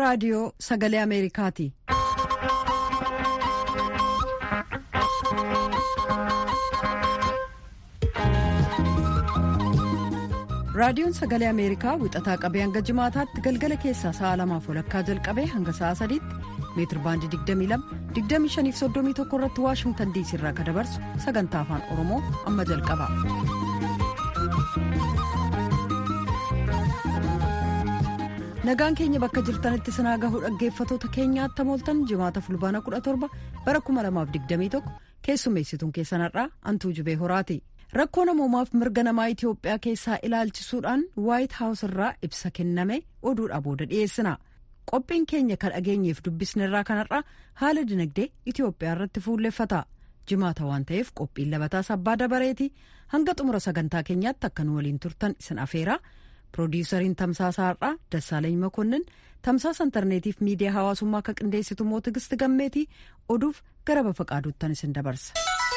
raadiyoo Sagalee Ameerikaati. Raadiyoon Sagalee Ameerikaa wixataa qabee hanga jimaataatti galgala keessaa sa'a 2:00 jalqabee hanga sa'a 3:00 meetir baandii 22-25-31 irratti Waashingtan DC irraa kan dabarsu sagantaa afaan Oromoo amma jalqaba. Nagaan keenya bakka jirtanitti sinaa gahuu dhaggeeffatoota keenyaatti mooltan jimaata fulbaana 17 bara 2021 keessummeessituun keessanarraa Antuu Jubee Horaati. Rakkoo namoomaaf mirga namaa Itoophiyaa keessaa ilaalchisuudhaan Waayit Haawus irraa ibsa kenname oduudhaa booda dhiyeessina. Qophiin keenya kan dhageenyeef dubbisnerraa kanarraa haala dinagdee Itoophiyaa irratti fuulleffata. Jimaata waan ta'eef qophiin labataa sabbaa dabareeti. Hanga xumura sagantaa keenyaatti akka nu waliin turtan isin afeera. Piroodyusariin Tamsaasaa har'aa Dassaalany Makonnin, tamsaasa intarneetiif miidiyaa hawaasummaa akka qindeessitu immoo Tigist Gammeetii oduuf gara Bafaqaaduuttan isin dabarsa.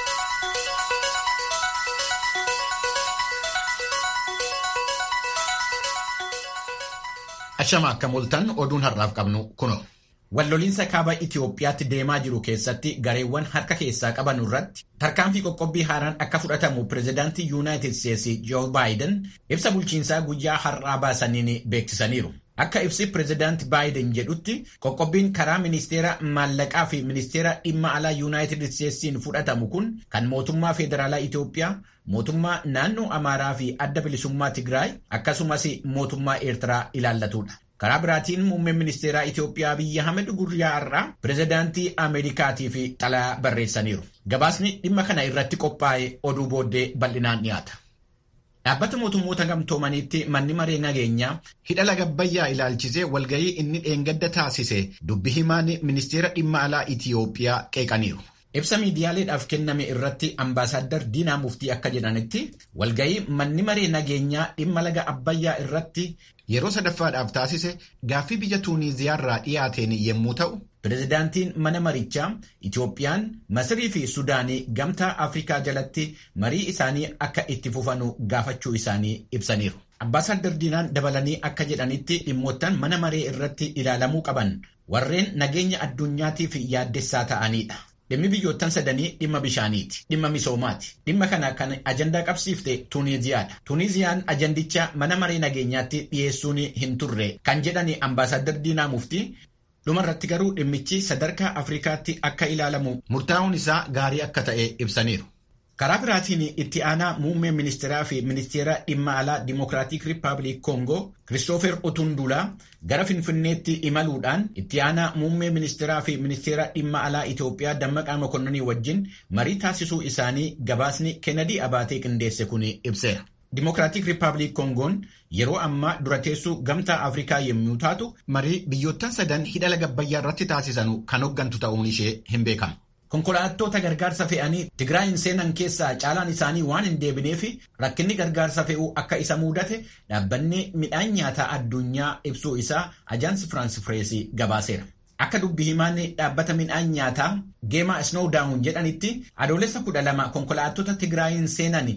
Ashama akka mooltan oduun har'aaf qabnu kuno. Walloliinsa kaaba Itoophiyaatti deemaa jiru keessatti gareewwan harka keessaa qaban irratti tarkaanfii qoqqobbii haaraan akka fudhatamu pirezidaantii Yuunaayitid Steetsi Joo Baayiden ibsa bulchiinsaa guyyaa har'aa baasaniin beeksisaniiru. Akka ibsi pirezidaanti Baayiden jedhutti qoqqobbiin karaa ministeera maallaqaa fi ministeera dhimma alaa Yuunaayitid Steetsiin fudhatamu kun kan mootummaa federaalaa Itoophiyaa, mootummaa naannoo Amaaraa fi adda bilisummaa Tigraay akkasumas mootummaa Eertiraa ilaallatudha. Karaa biraatiin muummeen ministeeraa Itoophiyaa Abiyyi Ahmed guyyaa har'aa pirezidaantii Ameerikaatiif xalayaa barreessaniiru. Gabaasni dhimma kana irratti qophaa'e oduu booddee bal'inaan dhiyaata. Dhaabbata mootummoota gamtoomaniitti manni maree nageenyaa hidha laga Abbayyaa ilaalchisee walgahii inni dheengadda taasise dubbi himaan ministeera dhimma alaa Itoophiyaa qeeqaniiru. Ibsa miidiyaaleedhaaf kenname irratti Ambaasaadder Diinaa Muftii akka jedhanitti walgahii manni maree nageenyaa dhimma laga Abbayyaa irratti yeroo sadaffaadhaaf taasise gaaffii biyya Tuuniiziyaarraa dhiyaateen yommuu ta'u, pirezidaantiin mana marichaa Itoophiyaan, Masirii fi Sudaanii gamtaa Afrikaa jalatti marii isaanii akka itti fufanu gaafachuu isaanii ibsaniiru. Ambaasaadder Diinaan dabalanii akka jedhanitti dhimmoottan mana maree irratti ilaalamuu qaban warreen nageenya addunyaatiif yaaddessaa ta'anidha. Dhimmi biyyoottan sadanii dhimma bishaaniiti, dhimma misoomaati. Dhimma kana kan ajandaa qabsiifte Tuuniiziyaadha. Tuuniiziyaan ajandicha mana maree nageenyaatti dhiyeessuun hin turre kan jedhani Ambaasaadder Diinaa Muftii. Dhumarratti garuu dhimmichi sadarkaa Afrikaatti akka ilaalamu murtaa'uun isaa gaarii akka ta'e ibsaniiru. Karaa biraatiin itti aanaa muummee ministeeraa fi ministeera dhimma alaa Dimokiraatik Rippaabilik Koongoo Kiristoofer Otundulaa gara Finfinneetti imaluudhaan itti aanaa muummee ministeeraa fi ministeera dhimma alaa Itoophiyaa Dammaqaa Mokonninii wajjin marii taasisuu isaanii gabaasni Kennedy Abaatee qindeesse kun ibseera. Dimokiraatik Rippaabilik Koongoon yeroo ammaa dura teessuu gamtaa Afrikaa yommuu taatu marii biyyoottan sadan hidha laga Abbayyaa irratti taasisanu kan hooggantu ta'uun ishee hin beekamu. Konkolaattota gargaarsa fe'anii Tigraayin seenan keessaa caalaan isaanii waan hin deebineef rakkinni gargaarsa fe'uu akka isa mudate dhaabbanni midhaan nyaataa addunyaa ibsuu isaa Ajaansi Firaans Fireesii gabaaseera. Akka dubbi himaan dhaabbata midhaan nyaataa Geema Snowdown jedhanitti adoolessa 12 konkolaattota Tigraayin seenan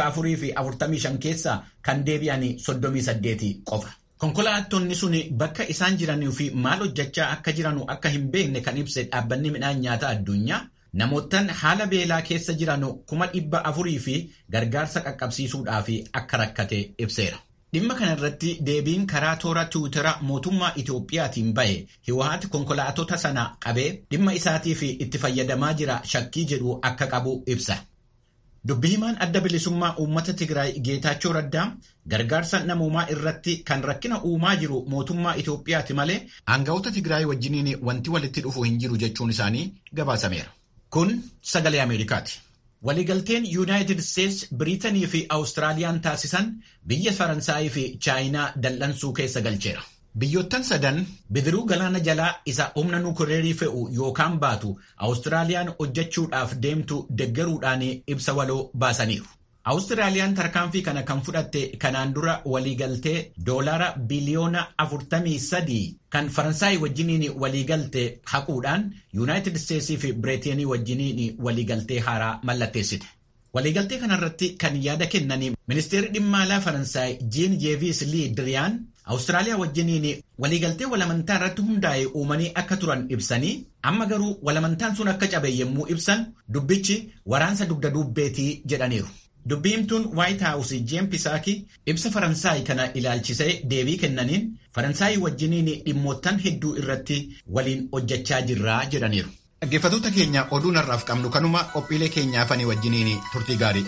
445 keessaa kan deebi'an 38 qofa. Konkolaattonni sun bakka isaan jiranii fi maal hojjechaa akka jiranu akka hin beekne kan ibse dhaabbanni midhaan nyaataa addunyaa namoottan haala beelaa keessa jiran 400,000 fi gargaarsa qaqqabsiisuudhaaf akka rakkate ibseera. Dhimma kana irratti deebiin karaa toora Tiwiitara mootummaa Itoophiyaatiin bahe Hiwaat konkolaattota sana qabee dhimma isaatiif itti fayyadamaa jira shakkii jedhu akka qabu ibsa. Dubbi himaan adda bilisummaa uummata Tigraay Geetaachoo Raddaa gargaarsa namoomaa irratti kan rakkina uumaa jiru mootummaa Itoophiyaati malee aangawoota Tigraay wajjiniin wanti walitti dhufu hin jiru jechuun isaanii gabaasameera. Kun sagalee Ameerikaati. Waliigalteen Yuunaayitid Steets, Biriitanii fi Awustiraaliyaan taasisan biyya Faransaayii fi Chaayinaa dal'ansuu keessa galcheera. Biyyoottan sadan bidiruu galaana jalaa isa humna nuukileerii fe'u yookaan baatu Awustiraaliyaan hojjechuudhaaf deemtu deggeruudhaan ibsa waloo baasaniiru. Awustiraaliyaan tarkaanfii kana kan fudhatte kanaan dura waliigaltee doolaara biliyoona 43 kan Faransaay wajjiniin waliigalte haquudhaan Yuunaayitid Steetsii fi Biriiteenii wajjiniin waliigaltee haaraa mallatteessite. Waliigaltee kanarratti kan yaada kennanii ministeerri dhimma alaa Faransaay Jean-Yves Le Drian Awustiraaliyaa wajjiniin waliigaltee walamantaa irratti hundaa'e uumanii akka turan ibsanii amma garuu walamantaan sun akka cabe yommuu ibsan dubbichi waraansa dugda dubbeetii jedhaniiru. Dubbii himtuun White House Jen Psaki ibsa Faransaay kana ilaalchisee deebii kennaniin Faransaay wajjiniin dhimmoottan hedduu irratti waliin hojjechaa jirraa jedhaniiru. Dhaggeeffattoota keenya oduu narraaf qabnu kanuma qophiilee keenyaafanii wajjiniin turtii gaarii.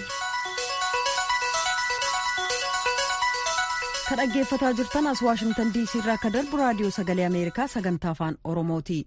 Kan dhaggeeffataa jirtan as Waashingtan DC irraa akka darbu raadiyoo sagalee Ameerikaa sagantaa afaan Oromooti.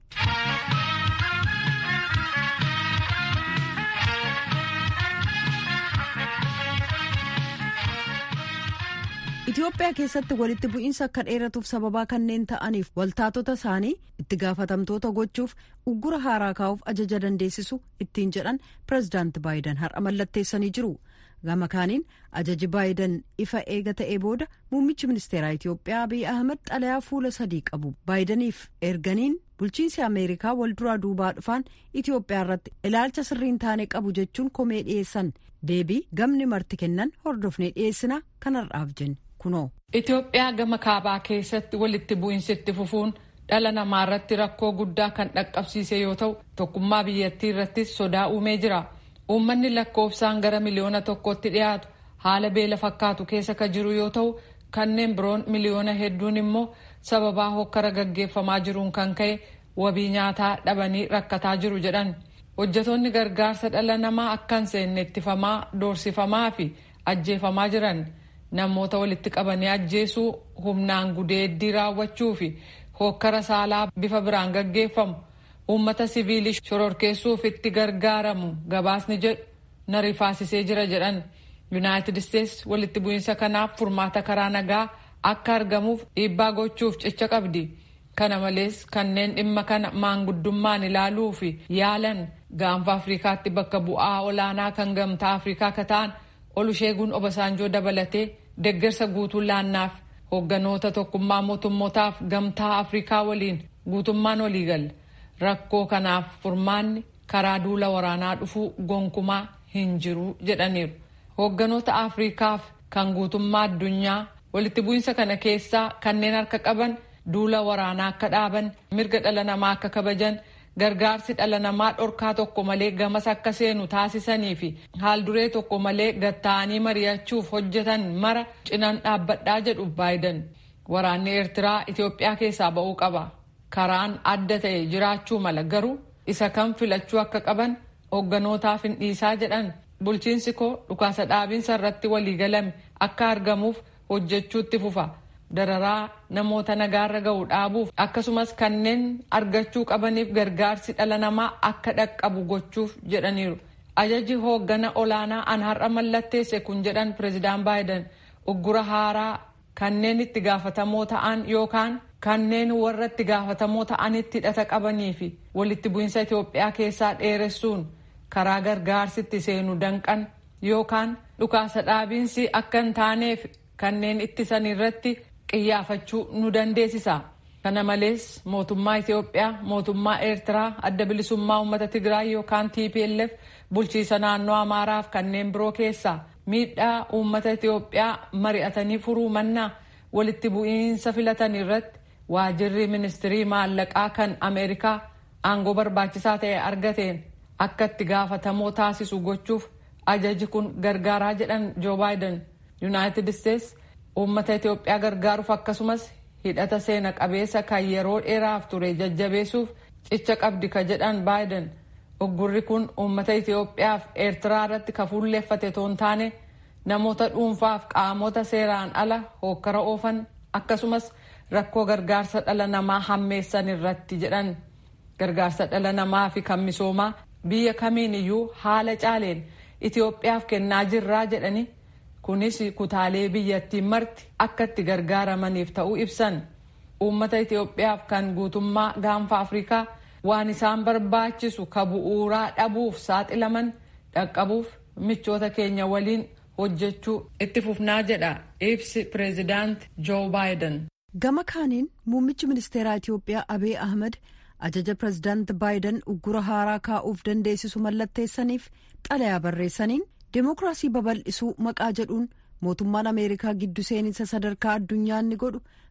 Itoophiyaa keessatti walitti bu'iinsa akka dheeratuuf sababaa kanneen ta'aniif waltaatota isaanii itti gaafatamtoota gochuuf uggura haaraa kaa'uuf ajaja dandeessisu ittiin jedhan pireezidaanti Baayiden har'a mallatteessanii jiru. Gama kaaniin ajaji Baayiden ifa eega ta'ee booda muummichi ministeeraa Itoophiyaa Abiy Ahmed xalayaa fuula 3 qabu Baayideniif erganiin bulchiinsi Ameerikaa wal duraa duubaa dhufaan Itoophiyaa irratti ilaalcha sirriin taane qabu jechuun komee dhiyeessan deebii gamni marti kennan hordofnee dhiyeessina kanarraaf jenne. Itoophiyaa gama kaabaa keessatti walitti bu'iinsitti fufuun dhala namaa irratti rakkoo guddaa kan dhaqqabsiise yoo ta'u tokkummaa biyyattii irrattis sodaa uumee jira. Uummanni lakkoofsaan gara miliyoona 1tti dhiyaatu haala beela fakkaatu keessa kan jiru yoo ta'u kanneen biroon miliyoona hedduun immoo sababaa hokkara gaggeeffamaa jiruun kan ka'e wabii nyaataa dhabanii rakkataa jiru jedhan. Hojjetoonni gargaarsa dhala namaa akka hin seenne ittifamaa, doorsifamaa fi ajjeefamaa jiran. Namoota walitti qabanii ajjeesuu, humnaan gudeeddii raawwachuu fi hokkara saalaa bifa biraan gaggeeffamu uummata siviilii shororkeessuuf itti gargaaramu gabaasni jedhu na rifaasisee jira jedhan. Yuunaayitid Isteetsi walitti bu'iinsa kanaaf furmaata karaa nagaa akka argamuuf dhiibbaa gochuuf cicha qabdi. Kana malees kanneen dhimma kana maanguddummaan ilaaluu fi yaalan gaanfa Afrikaatti bakka bu'aa olaanaa kan gamtaa Afrikaa akka ta'an Oluseegun Obasanjoo dabalatee deeggarsa guutuu laannaaf hoogganoota tokkummaa mootummootaaf gamtaa Afrikaa waliin guutummaan waliigal rakkoo kanaaf furmaanni karaa duula waraanaa dhufuu gonkumaa hin jiru jedhaniiru. Hoogganoota Afrikaaf kan guutummaa addunyaa walitti bu'iinsa kana keessaa kanneen harka qaban duula waraanaa akka dhaaban, mirga dhala namaa akka kabajan, gargaarsi dhala namaa dhorkaa tokko malee gamas akka seenu taasisanii fi haalduree tokko malee gatta'anii mari'achuuf hojjetan mara cinaan dhaabbadhaa jedhu Baayiden. Waraanni Eertiraa Itoophiyaa keessaa ba'uu qaba. Karaan adda ta'e jiraachuu mala garuu isa kam filachuu akka qaban hoogganotaaf hin dhiisaa jedhan. Bulchiinsi koo dhukaasa dhaabiinsa irratti waliigalame akka argamuuf hojjechuutti fufa. Dararaa namoota nagaarra ga'u dhaabuuf akkasumas kanneen argachuu qabaniif gargaarsi dhala namaa akka dhaqqabu gochuuf jedhaniiru. Ajaji hooggana olaanaa an har'a mallatteesse kun jedhan pireezidaan Baayiden uggura haaraa kanneen itti gaafatamoo ta'an yookaan kanneen warra itti gaafatamoo ta'anitti hidhata qabanii fi walitti bu'iinsa Itoophiyaa keessaa dheeressuun karaa gargaarsitti seenu danqan yookaan dhukaasa dhaabiinsi akka hin taaneef kanneen ittisan irratti qiyyaafachuu nu dandeessisa. Kana malees mootummaa Itoophiyaa, mootummaa Eertiraa, adda bilisummaa uummata Tigraay yookaan TPLF, bulchiisa naannoo Amaaraaf kanneen biroo keessaa miidhaa uummata Itoophiyaa mari'atanii furuu mannaa walitti bu'iinsa filatan irratti waajirri ministirii maallaqaa kan Ameerikaa aangoo barbaachisaa ta'e argateen akka itti gaafatamoo taasisu gochuuf ajaji kun gargaaraa jedhan Joo Baayiden. Yuunaayitid Isteetsi uummata Itoophiyaa gargaaruuf akkasumas hidhata seena qabeessa kan yeroo dheeraaf ture jajjabeessuuf cicha qabdi ka jedhan Baayiden. Uggurri kun uummata Itoophiyaaf Eertiraa irratti ka fuulleeffate toon taane namoota dhuunfaaf qaamota seeraan ala hokkara oofan akkasumas rakkoo gargaarsa dhala namaa hammeessan irratti jedhan. Gargaarsa dhala namaa fi kan misoomaa biyya kamiin iyyuu haala caaleen Itoophiyaaf kennaa jirraa jedhani. Kunis kutaalee biyyattiin marti akka itti gargaaramaniif ta'uu ibsan. Uummata Itoophiyaaf kan guutummaa gaanfa Afrikaa waan isaan barbaachisu ka bu'uuraa dhabuuf saaxilaman dhaqqabuuf michoota keenya waliin hojjechuu itti fufnaa jedha ibsi pireezidaanti Joo Baayiden. Gama kaaniin muummichi ministeeraa Itoophiyaa Abiy Ahmed ajaja pireezidaanti Baayiden uggura haaraa kaa'uuf dandeessisu mallatteessaniif xalayaa barreessaniin Dimookiraasii babal'isuu maqaa jedhuun mootummaan Ameerikaa giddu seeninsa sadarkaa addunyaa inni godhu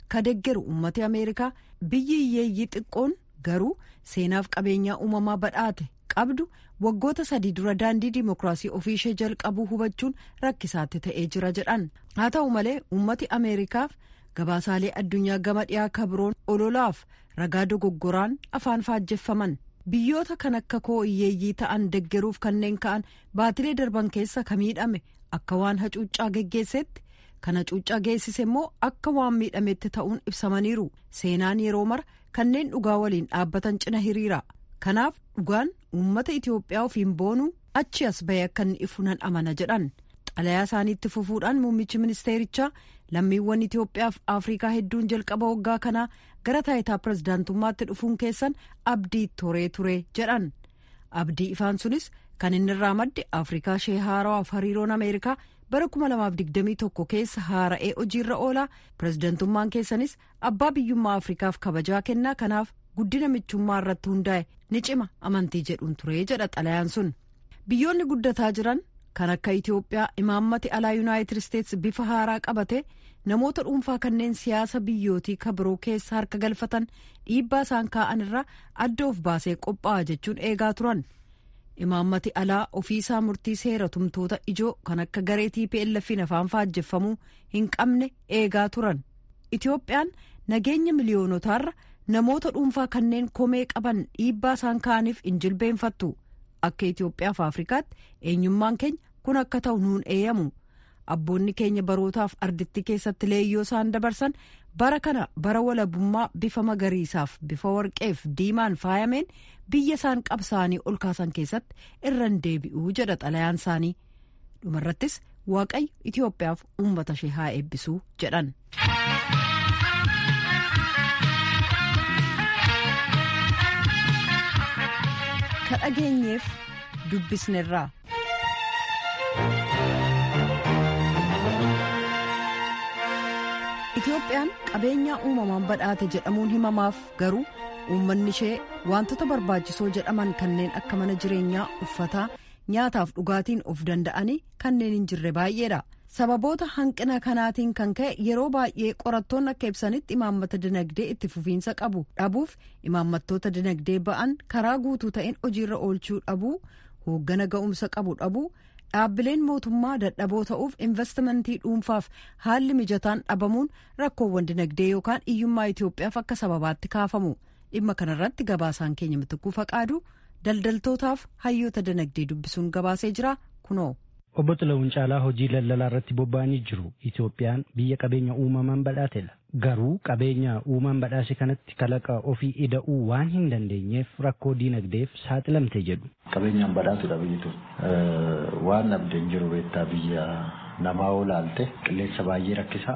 ka deggeru uummati Ameerikaa biyyi hiyyeeyyii xiqqoon garuu seenaaf qabeenyaa uumamaa badhaate qabdu waggoota 3 dura daandii dimokiraasii ofii ishee jalqabuu hubachuun rakkisaatti ta'ee jira jedhan. Haa ta'u malee uummati Ameerikaaf gabaasaalee addunyaa gama dhiyaa kabroon ololaaf ragaa dogoggoraan afaan faajjeffaman. Biyyoota kan akka koo hiyyeeyyii ta'an deggeruuf kanneen ka'an baatilee darban keessa ka miidhame akka waan hacuuccaa geggeessetti kan hacuuccaa geessise immoo akka waan miidhametti ta'uun ibsamaniiru. Seenaan yeroo mara kanneen dhugaa waliin dhaabbatan cina hiriira. Kanaaf dhugaan uummata Itoophiyaa ofiin boonuu achi as bahee akka inni ifu nan amana jedhan. Xalayaa isaaniitti fufuudhaan muummichi ministeerichaa lammiiwwan Itoophiyaaf Afrikaa hedduun jalqaba waggaa kanaa gara taayitaa pirezidaantummaatti dhufuun keessan abdii toree ture jedhan. Abdii ifaan sunis kan inni irraa madde Afrikaa ishee haarawaaf hariiroon Ameerikaa bara 2021 keessa haara'ee hojiirra oolaa pirezidaantummaan keessanis abbaa biyyummaa Afrikaaf kabajaa kennaa kanaaf guddina michummaa irratti hundaa'e ni cima amantii jedhuun ture jedha xalayaan sun. Biyyoonni guddataa jiran kan akka Itoophiyaa imaammati alaa Yuunaayitid Isteetsi bifa haaraa qabate namoota dhuunfaa kanneen siyaasa biyyootii kabiroo keessa harka galfatan dhiibbaa isaan kaa'an irraa adda of baasee qophaa'a jechuun eegaa turan. Imaammati alaa ofiisaa murtii seera tumtoota ijoo kan akka garee TPLF'n afaan faajjeffamuu hin qabne eegaa turan. Itoophiyaan nageenya miliyoonotaarra namoota dhuunfaa kanneen komee qaban dhiibbaa isaan kaa'aniif hin jilbeenfattu. Akka Itoophiyaaf Afrikaatti eenyummaan keenya kun akka ta'u nuun eeyyamu. Abboonni keenya barootaaf arditti keessatti leeyyoo isaan dabarsan bara kana bara walabummaa bifa magariisaaf bifa warqeef diimaan faayameen biyya isaan qabsaanii ol kaasan keessatti irran deebi'uu jedha xalayaan isaanii. Dhumarrattis Waaqayyo Itoophiyaaf uummata ishee haa eebbisuu jedhan. Ka dhageenyeef dubbisnerraa. Itoophiyaan qabeenyaa uumamaan badhaate jedhamuun himamaaf garuu uummanni ishee wantoota barbaachisoo jedhaman kanneen akka mana jireenyaa, uffataa, nyaataaf dhugaatiin of danda'anii kanneen hin jirre baay'eedha. Sababoota hanqina kanaatiin kan ka'e yeroo baay'ee qorattoonni akka ibsanitti imaammata dinagdee itti fufiinsa qabu dhabuuf imaammattoota dinagdee ba'an karaa guutuu ta'een hojiirra oolchuu dhabuu, hooggana ga'umsa qabu dhabuu, dhaabbileen mootummaa dadhaboo ta'uuf investimentii dhuunfaaf haalli mijataan dhabamuun rakkoowwan dinagdee yookaan hiyyummaa Itoophiyaaf akka sababaatti kaafamu. Dhimma kanarratti gabaasaan keenya Mitikkuu Faqaaduu daldaltootaaf hayyoota dinagdee dubbisuun gabaasee jira kunoo. Obbo Xilawun Caalaa hojii daldalaa irratti bobba'anii jiru. Itoophiyaan biyya qabeenya uumamaan badhaatedha. Garuu qabeenya uumamaan badhaase kanatti kalaqa ofii ida'uu waan hin dandeenyeef rakkoo diinagdeef saaxilamte jedhu. Qabeenyaan badhaatudha biyyi tun. Waan abdeen jiru beektaa biyya namaa olaalte qilleensa baay'ee rakkisaa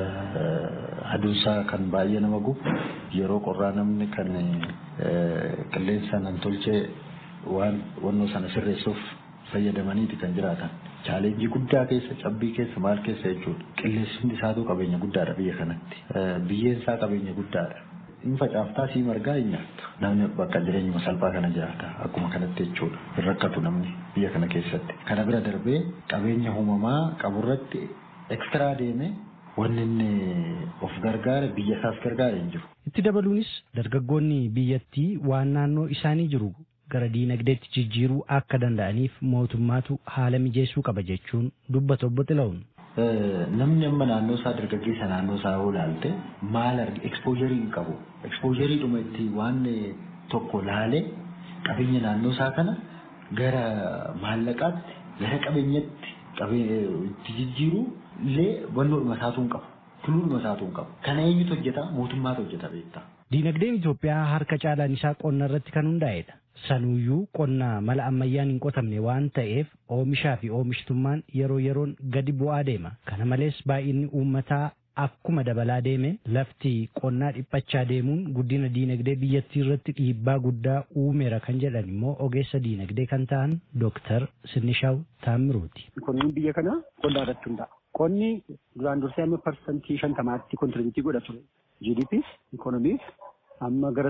aduusaa kan baay'ee nama gubu yeroo qorraa namni kan qilleensa nan tolchee waan wannoo sana sirreessuuf fayyadamaniiti kan jiraatan. Chaalenjii guddaa keessa cabbii keessa maal keessa jechuudha. Qilleensi isaatu qabeenya guddaadha biyya kanatti. Biyyeen isaa qabeenya guddaadha. Inni facaaftaa sii margaa hin nyaattu. Namni bakka jireenyuma salphaa kana jiraata akkuma kanatti jechuudha. Hin rakkatu namni biyya kana keessatti. Kana bira darbee qabeenya uumamaa qaburratti ekstiraa deemee wanni inni of gargaare biyya isaas gargaare hin jiru. Itti dabaluunis dargaggoonni biyyattii waan naannoo isaanii jiru gara diinagdeetti jijjiiruu akka danda'aniif mootummaatu haala mijeessuu qaba jechuun dubbata Obbo Xilawun. Namni amma naannoo isaa dargaggeessa naannoo isaa olaalte maal ekspoojjarii hin qabu. Ekspoojjarii dhuma itti waan tokko laalee qabeenya naannoo isaa kana gara maallaqaatti gara qabeenyatti itti jijjiiruu illee wannoodhuma isaatu hin qabu. Tuluudhuma isaatu hin qabu. Kana eenyutu hojjeta? Mootummaatu hojjeta beektaa. Diinagdeen Itoophiyaa harka caalaan isaa qonna irratti kan hundaa'edha. Sanuyyuu qonna mala ammayyaan hin qotamne waan ta'eef oomishaa fi oomishtummaan yeroo yeroon gadi bu'aa deema. Kana malees baay'inni uummataa akkuma dabalaa deeme lafti qonnaa dhiphachaa deemuun guddina diinagdee biyyattii irratti dhiibbaa guddaa uumeera kan jedhan immoo ogeessa diinagdee kan ta'an Dooktar Sinishaw Taamiruuti. Qonni biyya kana qonnaa irratti hundaa'a. Qonni duraan dursee amma parsantii 50tti kontribiutii godha ture. GDPs, ikonomiis amma gara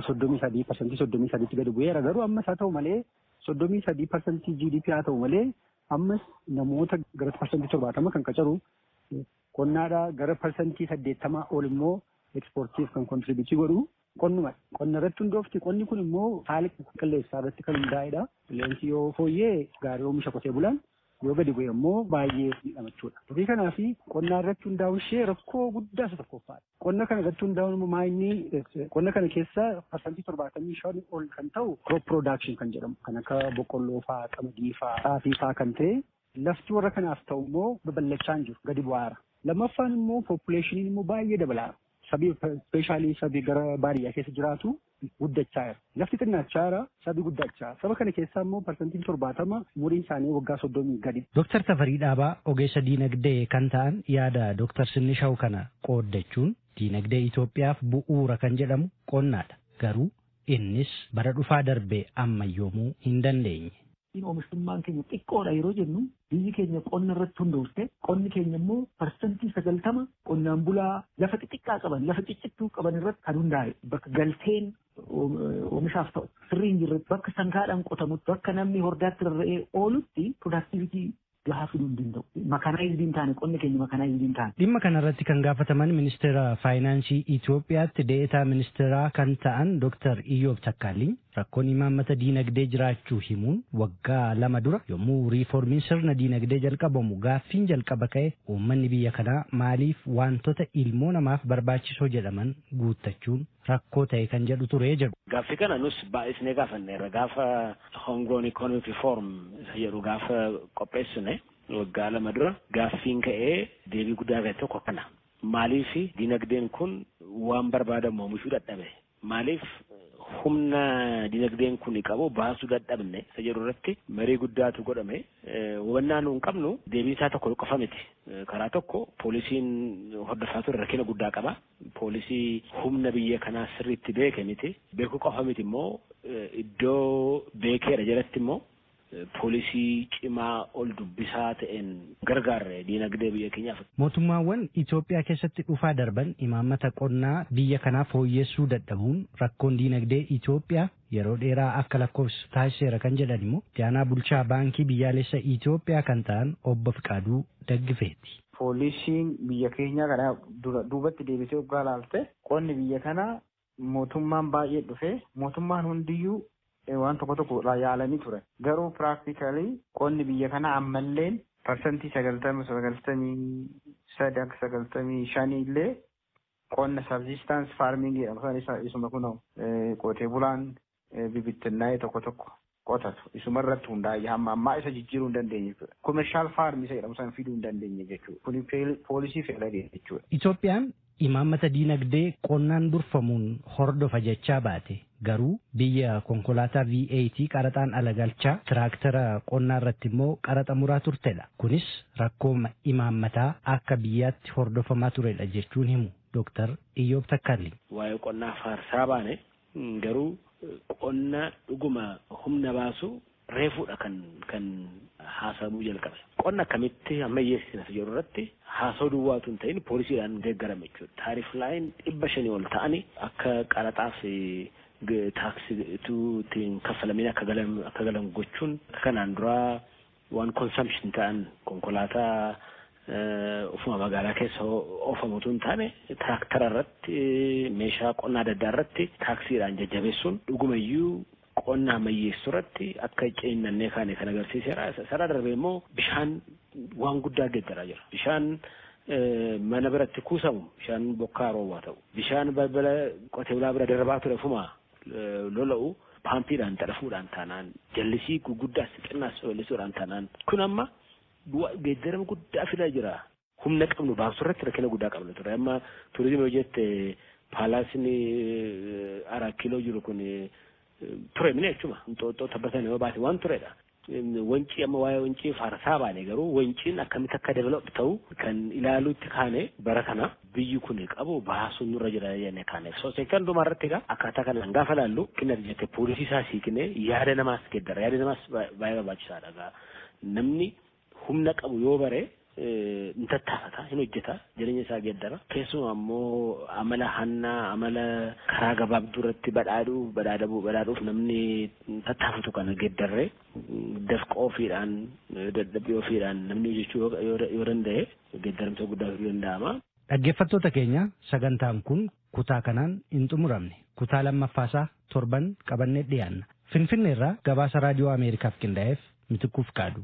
33% gadi bu'eera. Garuu ammas haa ta'u malee 33% GDP haa ta'u malee ammas namoota gara parsantii 70 kan qacaru qonnaadhaa gara parsantii 80 ol immoo ekspoortiif kan kontribiutii godhu qonnuma. Qonna irratti hundoofti. Qonni kun immoo haala qilleensaa irratti kan hundaa'edha. Qilleensi yoo fooyyee gaarii oomisha qotee bulaan yoo gadi bu'e immoo baay'ee miidhama jechuudha. Ofii kanaaf qonnaa irratti hundaa'uun ishee rakkoo guddaa isa tokkoffaadha. Qonna kana irratti hundaa'uun immoo maayinni qonna kana keessa parsantii 75 ol kan ta'u crop production kan jedhamu kan akka boqqolloo fa'aa, qamadii fa'aa, xaafii fa'aa kan ta'e lafti warra kanaaf ta'u immoo babal'achaa hin jiru gadi bu'aara. Lammaffaan immoo populeshiniin immoo baay'ee dabalaara. Sabii ispeeshaalii sabii gara baadiyyaa keessa jiraatu guddachaa jira. Lafti xinnachaa jira, sabii guddachaa. Saba kana keessaa immoo parsantiin 70 umuriin isaanii waggaa 30 gadi. Dooktar Tafarii Dhaabaa ogeessa diinagdee kan ta'an yaada Dooktar Sinnishaw kana qooddachuun diinagdee Itoophiyaaf bu'uura kan jedhamu qonnaadha. Garuu innis bara dhufaa darbee ammayyoomuu hin dandeenye. Oomishtummaan keenya xiqqoodha yeroo jennu biyyi keenya qonna irratti hundoofte qonni keenya immoo parsantii 90 qonnaan bulaa lafa xixiqqaa qaban lafa ciccittuu qaban irratti kan hundaa'e bakka galteen oomishaaf ta'u sirrii hin jirretti bakka sangaadhaan qotamutti bakka namni hordaatti rarra'ee oolutti piroodaaktivitii gahaa fiduu hin danda'u. Makanaayizii hin taane qonni keenya makanaayizii hin taane. Dhimma kanarratti kan gaafataman ministeera faayinaansii Itoophiyaatti deetaa ministeeraa kan ta'an Dr. Iyyoob Takkaalii rakkoon imaammata diinagdee jiraachuu himuun waggaa 2 dura yommuu riiformiin sirna diinagdee jalqabamu gaaffiin jalqaba ka'e uummanni biyya kanaa maaliif wantoota ilmoo namaaf barbaachisoo jedhaman guuttachuun rakkoo ta'e kan jedhu ture jedhu. Gaaffii kana nus baay'isnee gaafanneerra gaafa homegrown economic reform isa jedhu gaafa qopheessine waggaa 2 dura gaaffiin ka'ee deebii guddaa ta'e tokko kana. Maaliif diinagdeen kun waan barbaadamu oomishuu dadhabe? Maaliif humna diinagdeen kun qabu baasuu dadhabne isa jedhu irratti marii guddaatu godhame. Hubannaa nuun qabnu deebii isaa tokko qofa miti. Karaa tokko poolisiin hordofaa ture rakkina guddaa qaba. Poolisii humna biyya kanaa sirriitti beeke miti. Beekuu qofa miti immoo iddoo beekeera jalatti immoo poolisii cimaa ol dubbisaa ta'een gargaarre diinagdee biyya keenyaaf. Mootummaawwan Itoophiyaa keessatti dhufaa darban imaammata qonnaa biyya kanaa fooyyessuu dadhabuun rakkoon diinagdee Itoophiyaa yeroo dheeraa akka lakkoofsu taasiseera kan jedhan immoo itti aanaa bulchaa baankii biyyaalessa Itoophiyaa kan ta'an obbo Fiqaaduu Daggifeeti. Poolisiin biyya keenya kana duubatti deebisee waggaa laalte qonni biyya kanaa mootummaan baay'ee dhufe mootummaan hundiyyuu waan tokko yaalanii ture. Garuu practically qonni biyya kana ammallee parsantii 90-93 illee qonna subsistence farming jedhama. Isuma kun qotee bulaan bibittinnaa'ee tokko qotatu. Isuma irratti hundaa'ee hamma ammaa isa jijjiiruu hin dandeenye jechuudha. Commercial farm isa jedhamu san fiduu hin dandeenye jechuudha. Kun poolisii fayyadee jechuudha. Itoophiyaan imaammata diinagdee qonnaan durfamuun hordofa jechaa baate. Garuu biyya konkolaataa VAT qaraxaan ala galchaa tiraaktara qonnaa irratti immoo qaraxa muraa turtedha. Kunis rakkoo imaammataa akka biyyaatti hordofamaa turedha jechuun himu Dr. Iyyoob Takkaalii. Waa'ee qonnaa faarsaa baane garuu qonna dhuguma humna baasu reefuudha kan haasa'amuu jalqabe. Qonna akkamitti ammayyeessina jedhu irratti haasa'uu duwwaatu hin ta'in poolisiidhaan deeggarame jechuudha. Taarif laayin 500 ol ta'anii akka qaraxaaf taaksituutiin kaffalamin akka galan gochuun kanaan dura waan consumption ta'an konkolaataa ufuma magaalaa keessa oofamutu hin taane tiraaktara irratti meeshaa qonnaa adda addaa irratti taaksiidhaan jajjabeessuun dhugumayyuu qonna ammayyeessuu irratti akka ceennannee kaane kan agarsiiseera. Sana darbee immoo bishaan waan guddaa geeddaraa jira. Bishaan mana biratti kuusamu bishaan bokkaa roobaa ta'u bishaan balbala qotee bulaa bira darbaa ture ufuma lola'u paampiidhaan xadhafuudhaan taanaan jallisii guguddaas xinnaas ballisuudhaan taanaan kun amma geeddarama guddaa fidaa jira. Humna qabnu baasuu irratti rakkina guddaa qabna ture. Amma turizimii yoo jette paalaasni 4 kiiloo jiru kun ture mini jechuma xooxxoo tabbatanii yoo baate waan turedha. Wancii amma waa'ee wancii faarsaa baane garuu wanciin akkamitti akka develop ta'u kan ilaaluutti kaane bara kana biyyi kun qabu baasuun nurra jira jennee kaane. So seekan dhumarratti egaa akkaataa kanaan gaafa laallu qinna jette poolisii isaa siiknee yaada namaas geeddara. Yaada namaas baay'ee barbaachisaadha. Namni humna qabu yoo bare hin tattaafata hin hojjeta jireenya isaa geeddara. Keessumaa ammoo amala hannaa amala karaa gabaabduu irratti badhaadhuuf namni tattaafatu kana geeddarree dafqa ofiidhaan dadhabbii ofiidhaan namni hojjechuu yoo danda'e geeddaramsa guddaa fiduu danda'ama. Dhaggeeffattoota keenya sagantaan kun kutaa kanaan hin xumuramne. Kutaa lammaffaasaa torban qabannee dhiyaanna. Finfinneerraa gabaasa raadiyoo Ameerikaaf qindaa'eef Mitikkuuf Qaadu.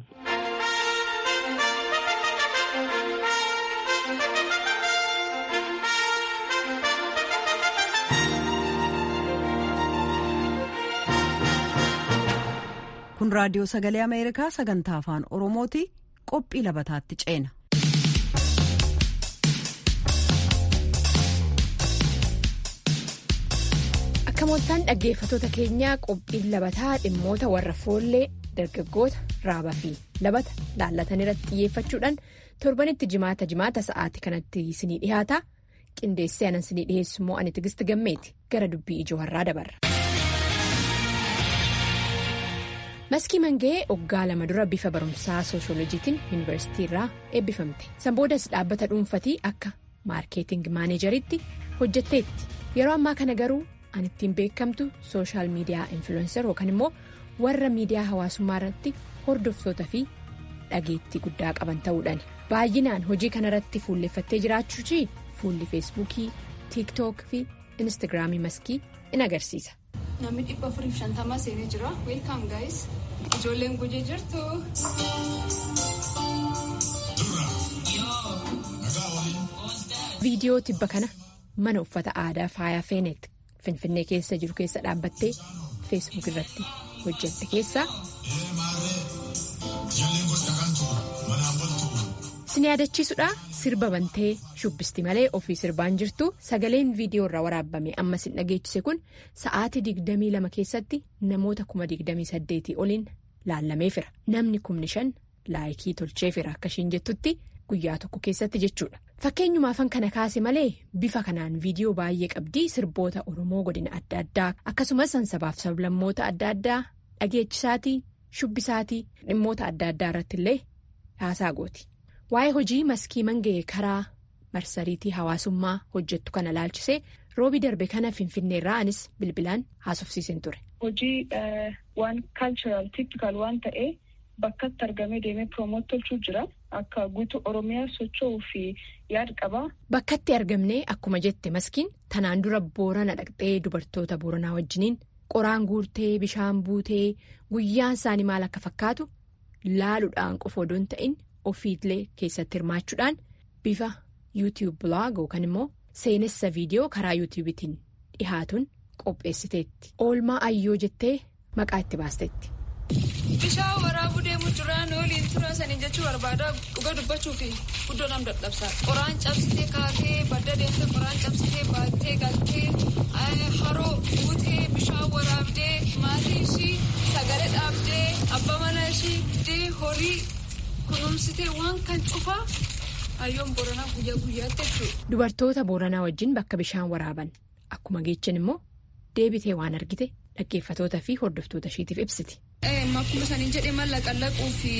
Kun raadiyoo sagalee Ameerikaa sagantaa afaan Oromooti. Qophii labataatti ceena. Akka moottaan dhaggeeffatoota keenyaa qophiin labataa dhimmoota warra foollee dargaggoota raabaa fi labata laallatan irratti xiyyeeffachuudhaan torbanitti jimaata sa'aatii kanatti isinii dhiyaata. Qindeessee anan isinii dhiyeessu immoo ani Tigisti Gammeeti. Gara dubbii ijoo har'aa dabarra. Maskii Mangee waggaa 2 dura bifa barumsaa sooshooloojiitiin yuunivarsiitii irraa eebbifamte. San boodas dhaabbata dhuunfatii akka maarkeeting maaneejeritti hojjetteetti. Yeroo ammaa kana garuu an ittiin beekamtu sooshaal miidiyaa infiluwenser yookaan immoo warra miidiyaa hawaasummaa irratti hordoftoota fi dhageettii guddaa qaban ta'uudhaan baay'inaan hojii kanarratti fuulleffattee jiraachuuchi fuulli feesbuukii, tiiktook fi instaagiraamii maskii in agarsiisa. Namni 450 seenee jira. Welcome guys. Ijoolleen gujee jirtu. Viidiyoo tibba kana mana uffata aadaa faayaa feenetti Finfinnee keessa jiru keessa dhaabbattee feesbuuk irratti hojjette keessaa. Sin yaadachiisudha sirba bantee shubbisti malee ofii sirbaan jirtu sagaleen viidiyoo irraa waraabame amma sin dhageechise kun sa'aatii 22 keessatti namoota 28,000 oliin laallameefira. Namni 5,000 laayikii tolcheefira akkashiin jettutti guyyaa tokko keessatti jechuudha. Fakkeenyumaafan kana kaase malee bifa kanaan viidiyoo baay'ee qabdii sirboota Oromoo godina adda addaa akkasumas sabaaf sablammoota adda addaa dhageechisaatii shubbisaatii dhimmoota adda addaa irratti illee haasaa gooti. Waa'ee hojii maskii Mangee karaa marsariitii hawaasummaa hojjettu kana laalchisee roobii darbe kana Finfinneerraa anis bilbilaan haasofsiisin ture. Hojii waan kaalchiraal tiipikaal waan ta'ee bakkatti argamee deemee piroomoot tolchuu jira. Akka guutuu Oromiyaa socho'uu fi yaada qaba. Bakkatti argamnee akkuma jette maskiin tanaan dura Boorana dhaqxee dubartoota Booranaa wajjiniin qoraan guurtee bishaan buutee guyyaan isaanii maal akka fakkaatu laaluudhaan qofa odoon ta'in ofiilee keessatti hirmaachuudhaan bifa yuutiyuub biloog yookaan immoo seenessa viidiyoo karaa yuutiyuubitiin dhihaatuun qopheessiteetti. Oolmaa ayyoo jettee maqaa itti baasteetti. Bishaan waraabuu deemuu jiraan oliin turan sanii jechuu barbaada dhuga dubbachuu fi guddoo nam dadhabsaa. Qoraan cabsitee kaatee badda deemtee qoraan cabsitee baattee galtee haroo buutee bishaan waraabdee maatii ishii sagalee dhaabdee abbaa mana ishii horii kunuunsitee waan kan cufaa hayyoon Booranaa guyyaa guyyaatti jechuudha. Dubartoota Booranaa wajjin bakka bishaan waraaban akkuma geechan immoo deebitee waan argite dhaggeeffatoota fi hordoftoota ishiitiif ibsiti. Akkuma sanii jedhee mallaqallaquu fi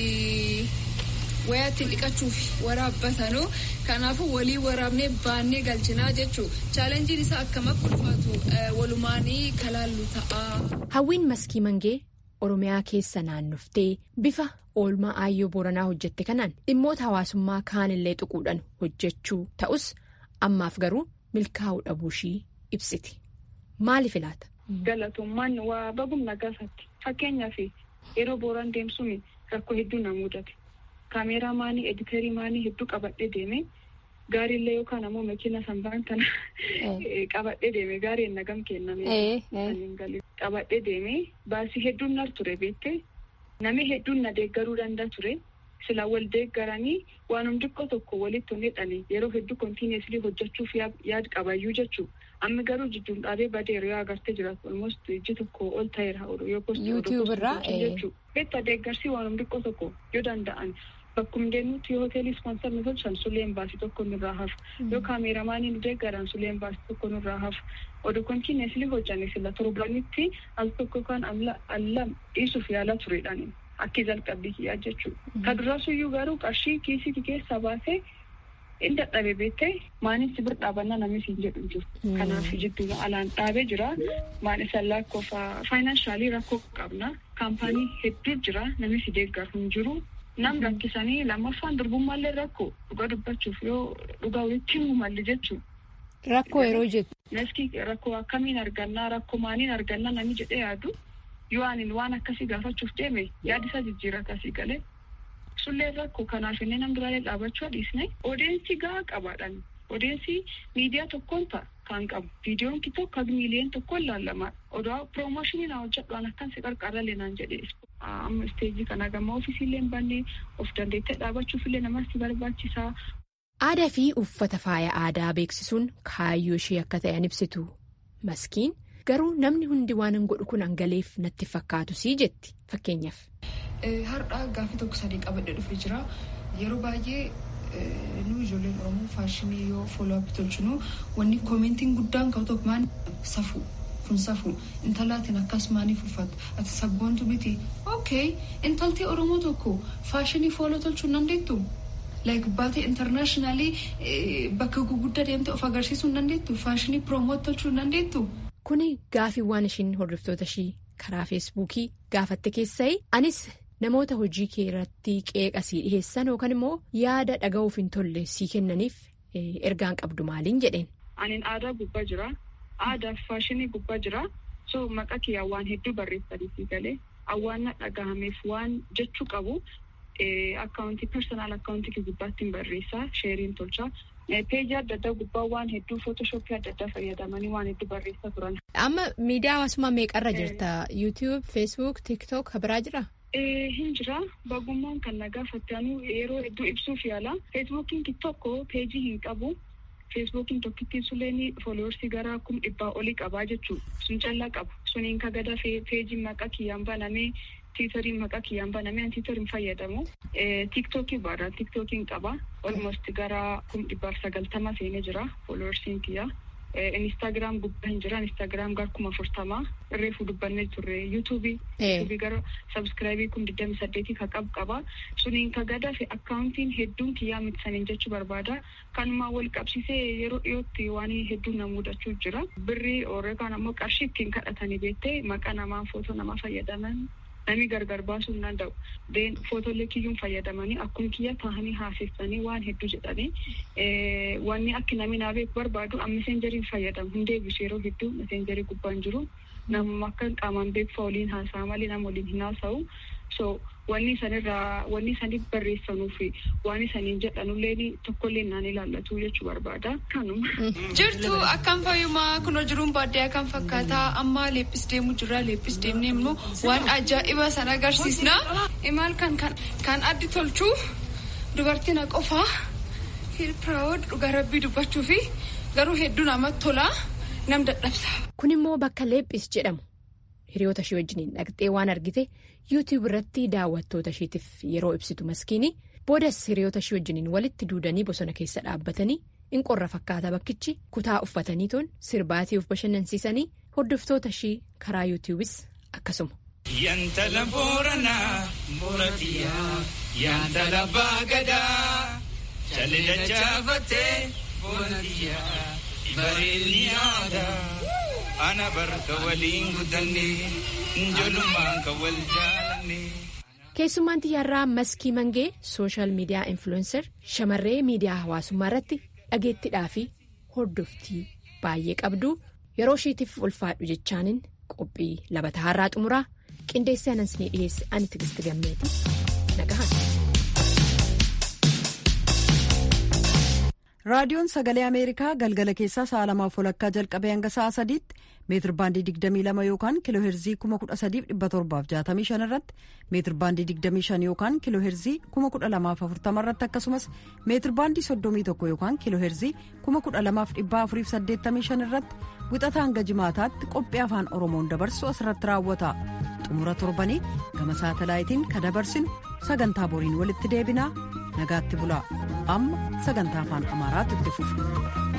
wayaa ittiin dhiqachuu fi waraabbatanuu kanaafuu walii waraabnee baannee galchinaa jechuudha. Chaalenjiin isaa akkam akka ulfaatu walumaanii kalaallu ta'a. Hawwiin maskii Mangee Oromiyaa keessa naannoftee bifa oolmaa aayyoo Booranaa hojjette kanaan dhimmoota hawaasummaa kaanillee tuquudhaan hojjechuu ta'us ammaaf garuu milkaa'uu dhabuushii ibsiti. Maaliif ilaata? Galatummaan waa bagumna gaafatti. Fakkeenyaaf yeroo Booraan deemsuun rakkoo hedduu na mudate. Kaameeraa maanii editeerii maanii hedduu qabadhee deeme gaariillee yookaan ammoo makiina sanbaan kana qabadhee deeme gaarii hin nagam kenname. Qabadhee deeme baasii hedduun nar ture beektee namni hedduun na deeggaruu danda'a ture. Sila wal deeggaranii waanum xiqqoo tokko walitti hidhanii yeroo hedduu kontiineeslii hojjechuuf yaad qabayyuu jechuudha. Amma garuu jidduun dhaabee badeera yoo agartee jiraatu almost iji tokko ol ta'eera yoo postii jechuudha. Beektaa deeggarsii waanum xiqqoo tokko yoo danda'an bakkuma deemnutti yoo hoteelii ispoonsar nu tolchan suleen baasii tokko nurraa hafu yoo kaameeramaanii nu deeggaran suleen baasii tokko nurraa hafu oduu kontiineeslii hojjanne sila torbanitti al tokko kan allam dhiisuuf yaala turedhaan. Akki jalqabbii kiyyaa jechuudha. Ka durasuyyuu garuu qarshii kiisii keessaa baasee inni dadhabee beektee maanis bira dhaabannaa namni siin jedhu jiru. Kanaaf jidduu alaan dhaabee jira. Maanis lakkoofa faayinaansaalii rakkoo qabna. Kaampaanii hedduu jira namni si deeggaru hin jiru. Nam rakkisanii lammaffaan durbummaallee rakkoo dhugaa dubbachuuf yoo dhugaa walitti himu malli jechuudha. Rakkoo yeroo jettu Maskii rakkoo akkamiin argannaa rakkoo maaliin argannaa namni jedhee yaadu yoo ani waan akkasii gaafachuuf deeme yaadisa jijjiirata asii galee sullee rakkoo kanaaf inni nam duraalee dhaabachuu dhiisne odeensii gahaa qabaadhaan odeensii miidiyaa tokkoon ta'a kan qabu viidiyoon tokko kan miiliyoon tokkoon laallama odoo piroomooshinii na hojjedhaan akkan si qarqarra leenaan jedhee amma isteejii kana gama ofiisiillee hin banne of dandeettee dhaabachuufillee namatti barbaachisaa. Aadaa fi uffata faaya aadaa beeksisuun kaayyoo ishee akka ta'an ibsitu maskiin garuu namni hundi waan hin godhu kun hangaleef natti fakkaatu sii jetti fakkeenyaaf. Har'aa gaaffii tokko sadii qabadhee dhufee jira yeroo baay'ee nu ijoolleen Oromoo faashinii yoo fooloo'appii tolchinu wanni koomentiin guddaan qabu tokko maan safuu kun safuu intalaatiin akkas maaniif uffatu ati sabboontu miti okay intaltii Oromoo tokko faashinii fooloo tolchuu hin dandeettu. Like baatee internationally bakka guguddaa deemte of agarsiisuu hin dandeettu faashinii piroomoot tolchuu hin dandeettu. Kuni gaaffiiwwan ishiin hordoftoota ishii karaa feesbuukii gaafatte keessaa anis namoota hojii kee irratti qeeqa sii dhiheessan yookaan immoo yaada dhaga'uuf hin tolle sii kennaniif ergaan qabdu maaliin jedheen. Anin aadaa gubbaa jira aadaa faashinii gubbaa jira so maqaa kiyyaa waan hedduu barreessanii galee awwaanna dhagahameef waan jechuu qabu. Akkaawuntii personal akkaawuntii gubbaatti hin barreessaa sheeriin tolchaa peejii adda addaa gubbaa waan hedduu footoshoopii adda addaa fayyadamanii waan hedduu barreessaa turan. Amma miidiyaa hawaasummaa meeqarra jirta? YouTube, Facebook, TikTok biraa jira? Hin jira bagummaan kan nagaa fattaanuu yeroo hedduu ibsuuf yaala. Facebookiin tokko peejii hin qabu. Facebookiin tokkittiin suleen fooloorsii gara 100 olii qabaa jechuudha. Sun callaa qabu. Suniin kagada peejiin maqaa kiyyaan banamee. Tiitoriin maqaa kiyyaan banamee tiitoriin fayyadamu. Tiktokii baadhaa tiktookiin qaba. Almost gara 190 seenee jira fooloorsiin kiyya. Instagram gubbaa hin jira. Instagram gara 40 reefu dubbannee turre. Yuutuubii gara sabskiraayibii 28 ka qaba. Suniin kagada fi akkaawuntiin hedduun kiyyaa mitsaniin jechuu barbaada. Kanumaa wal qabsiisee yeroo dhiyootti waan hedduu na mudachuu jira. Birrii yookaan ammoo qarshii ittiin kadhatanii beektee maqaa namaa footoo namaa fayyadaman. Namni gargar baasuu hin danda'u. Footoolee kiyyuun fayyadamanii akkuma kiyya taa'anii haasessanii waan hedduu jedhanii wanni akka namni naa beeku barbaadu meseenjeriin fayyadamu. Hin deebisu yeroo hedduu meseenjerii gubbaan jiru. Namuma akka qaamaan beeku waliin haasa'a malee nama waliin hin haasa'u. So wanni saniif barreessanuu fi waan isaniin jedhanullee tokkollee naan ilaallatu jechuu barbaada. Kanuma. Jirtu akkam fayyumaa kunoo jiruun baadiyyaa kan fakkaata amma leephis deemu jira leephis deemnee immoo waan ajaa'iba sana agarsiisna. Imaal kan addi tolchuu dubartiin qofaa feel proud dhugaa rabbii dubbachuu fi garuu hedduu namatti tola nam dadhabsa. Kun immoo bakka leephis jedhamu. Hiriyoota ishee wajjiniin dhaqxee waan argite YouTube irratti daawwattoota isheetiif yeroo ibsitu maskiini boodas hiriyoota ishee wajjiniin walitti duudanii bosona keessa dhaabbatanii in qorra fakkaata bakkichi kutaa uffatanii toon sirbaatii of bashannansiisanii hordoftoota ishee karaa YouTubes akkasuma. Yantala Booranaa Booratiyaa Yantala Baagadaa Jalila Jaafatee Booratiyaa Bareedni aadaa. Ana barka waliin guddannee njolummaan kan wal jaalannee. Keessummaan xiyyaarraa Maskii Mangee sooshaal miidiyaa influencer shamarree miidiyaa hawaasummaa irratti dhageettiidhaa fi hordoftii baay'ee qabdu yeroo isheetiif ulfaadhu jechaanin qophii labataa har'aa xumuraa qindeessee anansanii dhiyeesse ani Tigisti Gammeeti nagahan. Raadiyoon Sagalee Ameerikaa galgala keessaa sa'a 2:00 jalqabee hanga sa'a 3tti meetir baandii 22 yookaan kiiloo heerzii 13,765 irratti meetir baandii 25 yookaan kiiloo heerzii 1240 irratti akkasumas meetir baandii 31 yookaan kiiloo heerzii 12,485 irratti wixataa hanga jimaataatti qophii afaan Oromoon dabarsu asirratti raawwata. Xumura torbanii gama saatalaayitiin kan dabarsinu sagantaa boriin walitti deebinaa nagaatti bulaa amma sagantaa afaan Amaaraatti itti fufu.